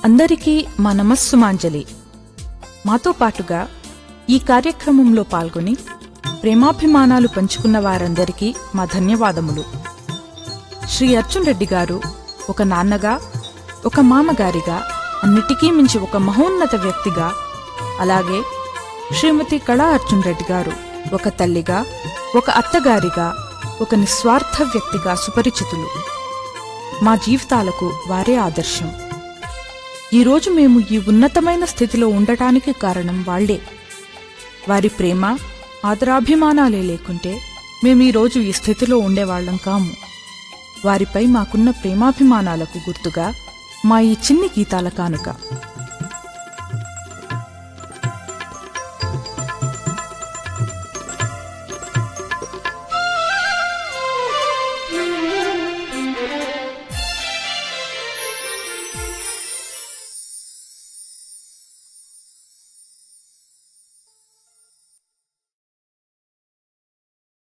అందరికీ మా నమస్సుమాంజలి. మాతో పాటుగా ఈ కార్యక్రమంలో పాల్గొని ప్రేమాభిమానాలు పంచుకున్న వారందరికీ మా ధన్యవాదములు. శ్రీ అర్జున్ రెడ్డి గారు ఒక నాన్నగా, ఒక మామగారిగా, అన్నిటికీ మించి ఒక మహోన్నత వ్యక్తిగా, అలాగే శ్రీమతి కళా అర్జున్ రెడ్డి గారు ఒక తల్లిగా, ఒక అత్తగారిగా, ఒక నిస్వార్థ వ్యక్తిగా సుపరిచితులు. మా జీవితాలకు వారే ఆదర్శం. ఈరోజు మేము ఈ ఉన్నతమైన స్థితిలో ఉండటానికి కారణం వాళ్లే. వారి ప్రేమ, ఆదరాభిమానాలే లేకుంటే మేమీరోజు ఈ స్థితిలో ఉండేవాళ్లం కాము. వారిపై మాకున్న ప్రేమాభిమానాలకు గుర్తుగా మా ఈ చిన్ని గీతాల కానుక.